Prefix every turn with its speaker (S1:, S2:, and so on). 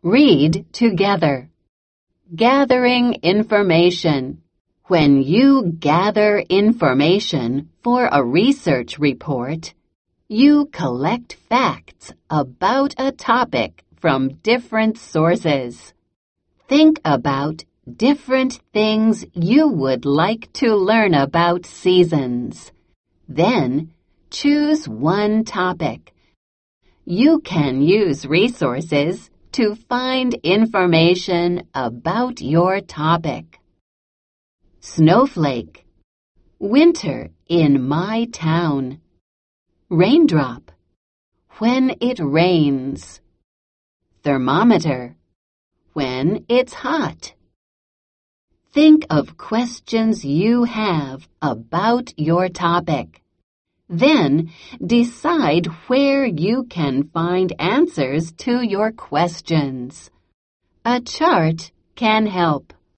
S1: Read together. Gathering information. When you gather information for a research report, you collect facts about a topic from different sources. Think about different things you would like to learn about seasons. Then, choose one topic. You can use resources to find information about your topic. Snowflake. Winter in my town. Raindrop. When it rains. Thermometer. When it's hot. Think of questions you have about your topic. Then decide where you can find answers to your questions. A chart can help.